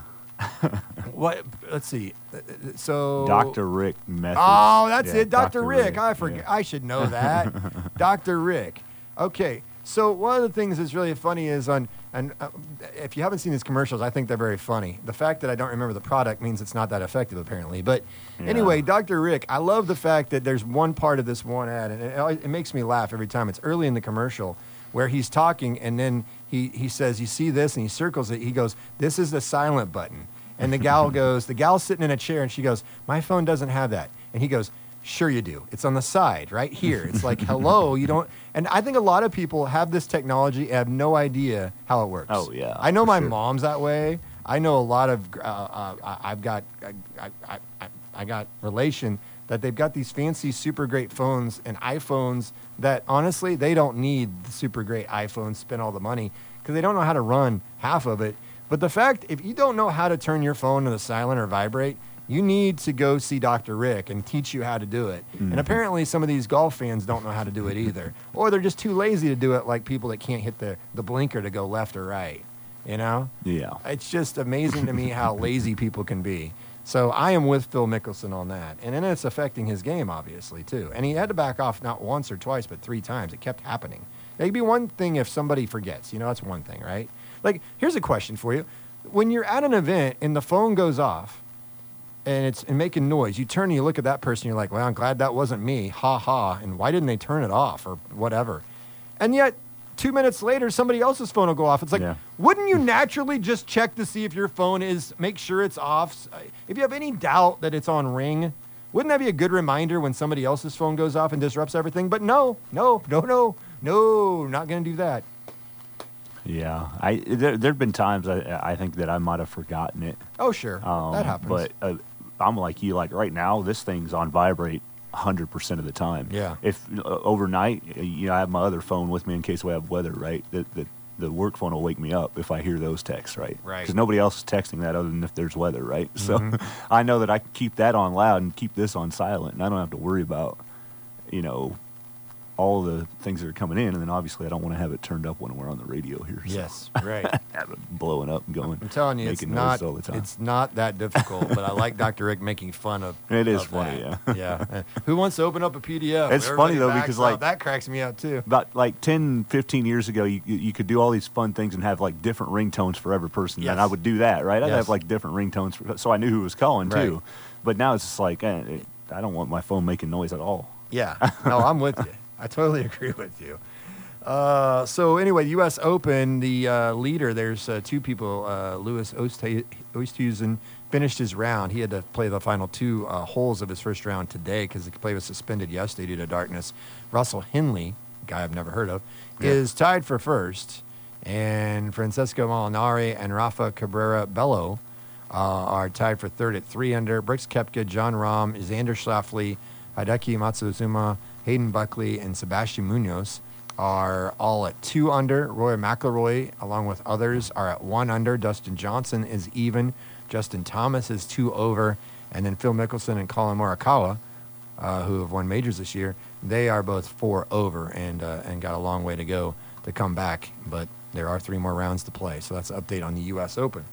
What? Let's see. Uh, uh, So. Doctor Rick Methods. Oh, that's Yeah, it, Doctor Rick. Rick. I forget. Yeah. I should know that, Doctor Rick. Okay, so one of the things that's really funny is on, and uh, if you haven't seen these commercials, I think they're very funny. The fact that I don't remember the product means it's not that effective, apparently. But Yeah. anyway, Doctor Rick, I love the fact that there's one part of this one ad, and it, always- it makes me laugh every time. It's early in the commercial where he's talking, and then he he says, "You see this?" and he circles it. He goes, "This is the silent button." And the gal goes, the gal's sitting in a chair, and she goes, "My phone doesn't have that." And he goes, "Sure you do. It's on the side, right here." It's like, hello, you don't. And I think a lot of people have this technology and have no idea how it works. Oh, yeah, I know for my sure. mom's that way. I know a lot of. Uh, uh, I- I've got. I, I, I, I got relation that they've got these fancy, super great phones and iPhones that honestly they don't need the super great iPhones. Spend all the money because they don't know how to run half of it. But the fact, if you don't know how to turn your phone to the silent or vibrate, you need to go see Doctor Rick and teach you how to do it. Mm-hmm. And apparently some of these golf fans don't know how to do it either. Or they're just too lazy to do it like people that can't hit the, the blinker to go left or right. You know? Yeah. It's just amazing to me how lazy people can be. So I am with Phil Mickelson on that. And then it's affecting his game, obviously, too. And he had to back off not once or twice, but three times. It kept happening. It'd be one thing if somebody forgets. You know, that's one thing, right? Like, here's a question for you. When you're at an event and the phone goes off and it's and making noise, you turn and you look at that person, you're like, well, I'm glad that wasn't me. Ha ha. And why didn't they turn it off or whatever? And yet, two minutes later, somebody else's phone will go off. It's like, Yeah. wouldn't you naturally just check to see if your phone is, make sure it's off? If you have any doubt that it's on ring, wouldn't that be a good reminder when somebody else's phone goes off and disrupts everything? But no, no, no, no, no, not going to do that. Yeah. I there there've been times I I think that I might have forgotten it. Oh, sure. Um, that happens. But uh, I'm like you. Like right now, this thing's on vibrate one hundred percent of the time. Yeah. If uh, overnight, uh, you know, I have my other phone with me in case we have weather. Right. The, the the work phone will wake me up if I hear those texts. Right. Right. Because nobody else is texting that other than if there's weather. Right. So Mm-hmm. I know that I can keep that on loud and keep this on silent, and I don't have to worry about, you know, all the things that are coming in. And then obviously I don't want to have it turned up when we're on the radio here. So Yes, right. have it blowing up and going. I'm telling you, it's making not, noise all the time. it's not that difficult, but I like Doctor Rick making fun of It is of funny, that. yeah. Yeah. Uh, Who wants to open up a P D F? It's Everybody funny, though, backs because, off. like- that cracks me up too. About like ten, fifteen years ago, you you you could do all these fun things and have like different ringtones for every person. Yes. And I would do that, right? I'd Yes. have like different ringtones, for, so I knew who was calling Right. too. But now it's just like, eh, it, I don't want my phone making noise at all. Yeah. No, I'm with you. I totally agree with you. Uh, so anyway, U S Open, the uh, leader, there's uh, two people. Uh, Louis Oosthu- Oosthuizen finished his round. He had to play the final two uh, holes of his first round today because the play was suspended yesterday due to darkness. Russell Henley, a guy I've never heard of, Yeah. is tied for first. And Francesco Molinari and Rafa Cabrera Bello uh, are tied for third at three under. Brooks Koepka, John Rahm, Xander Schauffele, Hideki Matsuzuma, Hayden Buckley, and Sebastian Munoz are all at two under. Rory McIlroy, along with others, are at one under. Dustin Johnson is even. Justin Thomas is two over. And then Phil Mickelson and Colin Morikawa, uh, who have won majors this year, they are both four over and uh, and got a long way to go to come back. But there are three more rounds to play. So that's an update on the U S Open.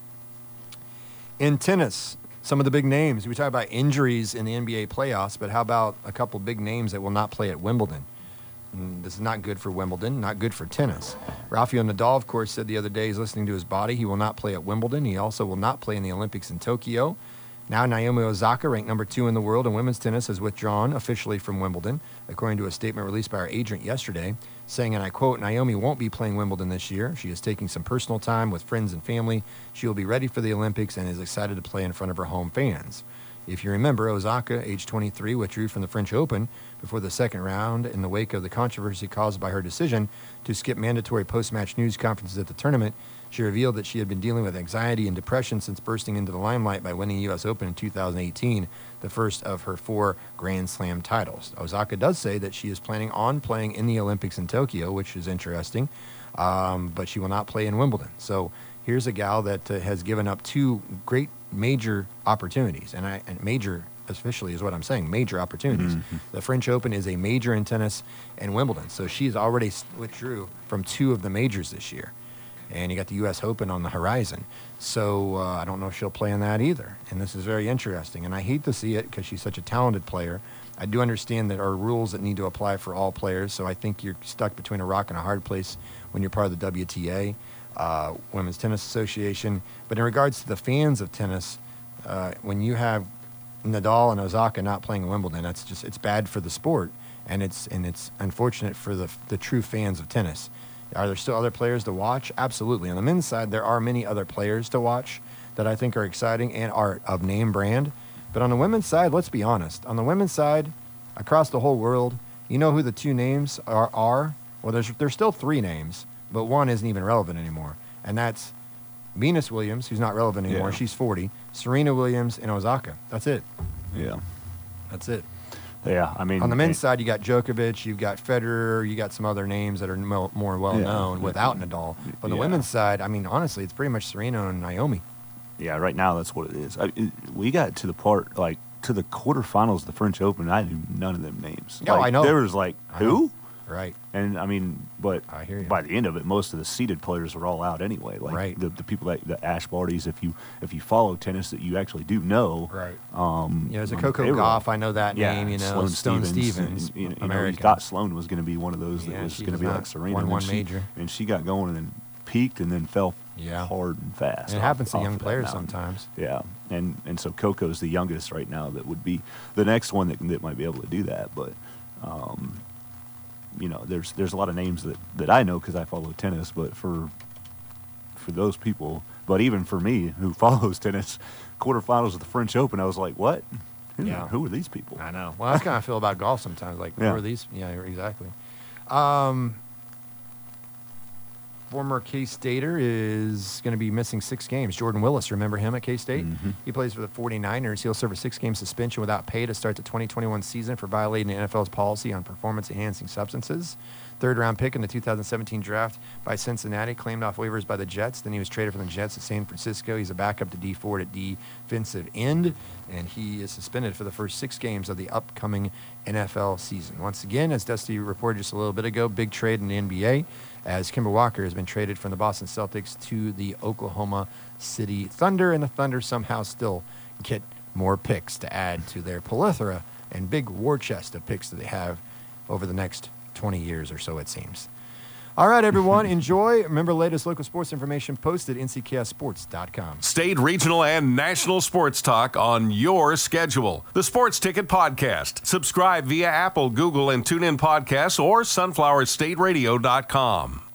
In tennis, some of the big names. We talk about injuries in the N B A playoffs, but how about a couple big names that will not play at Wimbledon? And this is not good for Wimbledon, not good for tennis. Rafael Nadal, of course, said the other day he's listening to his body. He will not play at Wimbledon. He also will not play in the Olympics in Tokyo. Now Naomi Osaka, ranked number two in the world in women's tennis, has withdrawn officially from Wimbledon, according to a statement released by her agent yesterday, saying, and I quote, Naomi won't be playing Wimbledon this year. She is taking some personal time with friends and family. She will be ready for the Olympics and is excited to play in front of her home fans. If you remember, Osaka, age twenty-three, withdrew from the French Open before the second round in the wake of the controversy caused by her decision to skip mandatory post-match news conferences at the tournament. She revealed that she had been dealing with anxiety and depression since bursting into the limelight by winning the U S Open in two thousand eighteen, the first of her four Grand Slam titles. Osaka does say that she is planning on playing in the Olympics in Tokyo, which is interesting, um, but she will not play in Wimbledon. So here's a gal that uh, has given up two great major opportunities, and, I, and major officially is what I'm saying, major opportunities. Mm-hmm. The French Open is a major in tennis, and Wimbledon. So she's already withdrew from two of the majors this year. And you got the U S Open on the horizon. So uh, I don't know if she'll play in that either. And this is very interesting. And I hate to see it because she's such a talented player. I do understand that there are rules that need to apply for all players. So I think you're stuck between a rock and a hard place when you're part of the W T A, uh, Women's Tennis Association. But in regards to the fans of tennis, uh, when you have Nadal and Osaka not playing in Wimbledon, that's just, it's bad for the sport. And it's, and it's unfortunate for the, the true fans of tennis. Are there still other players to watch? Absolutely. On the men's side, there are many other players to watch that I think are exciting and are of name brand. But on the women's side, let's be honest. On the women's side, across the whole world, you know who the two names are? are? Well, there's there's still three names, but one isn't even relevant anymore. And that's Venus Williams, who's not relevant anymore. Yeah. She's forty. Serena Williams and Osaka. That's it. Yeah. That's it. Yeah, I mean, on the men's it, side, you got Djokovic, you've got Federer, you got some other names that are mo- more well yeah, known without Nadal. But on the yeah. women's side, I mean, honestly, it's pretty much Serena and Naomi. Yeah, right now that's what it is. I, it, we got to the part like to the quarterfinals of the French Open. I knew none of them names. No, like, I know. There was like who? Right. And I mean, but I hear you. By the end of it, most of the seeded players were all out anyway. Like right. the, the people that the Ash Bartys, if you if you follow tennis that you actually do know. Right. Um, yeah, there's a Coco Gauff. I know that yeah, name. You know, Sloane, Stone Stevens. Stevens. And, you know, you thought Sloane was going to be one of those that yeah, was going to be like Serena. Won one she, major. And she got going and then peaked and then fell yeah. hard and fast. And it off, happens to off young players sometimes. Yeah, and and so Coco's the youngest right now. That would be the next one that that might be able to do that, but. Um, You know, there's there's a lot of names that, that I know because I follow tennis, but for for those people, but even for me who follows tennis, quarterfinals of the French Open, I was like, what? Who, yeah. who are these people? I know. Well, that's kind of feel about golf sometimes. Like, yeah. who are these? Yeah, exactly. Um, former K-Stater is going to be missing six games. Jordan Willis, remember him at K-State? Mm-hmm. He plays for the forty-niners. He'll serve a six-game suspension without pay to start the twenty twenty-one season for violating the N F L's policy on performance-enhancing substances. Third-round pick in the two thousand seventeen draft by Cincinnati, claimed off waivers by the Jets. Then he was traded from the Jets to San Francisco. He's a backup to Dee Ford at defensive end, and he is suspended for the first six games of the upcoming N F L season. Once again, as Dusty reported just a little bit ago, big trade in the N B A, as Kemba Walker has been traded from the Boston Celtics to the Oklahoma City Thunder, and the Thunder somehow still get more picks to add to their plethora and big war chest of picks that they have over the next twenty years or so, it seems. All right, everyone, enjoy. Remember, latest local sports information posted at N C K S sports dot com. State, regional, and national sports talk on your schedule. The Sports Ticket Podcast. Subscribe via Apple, Google, and TuneIn Podcasts or sunflower state radio dot com.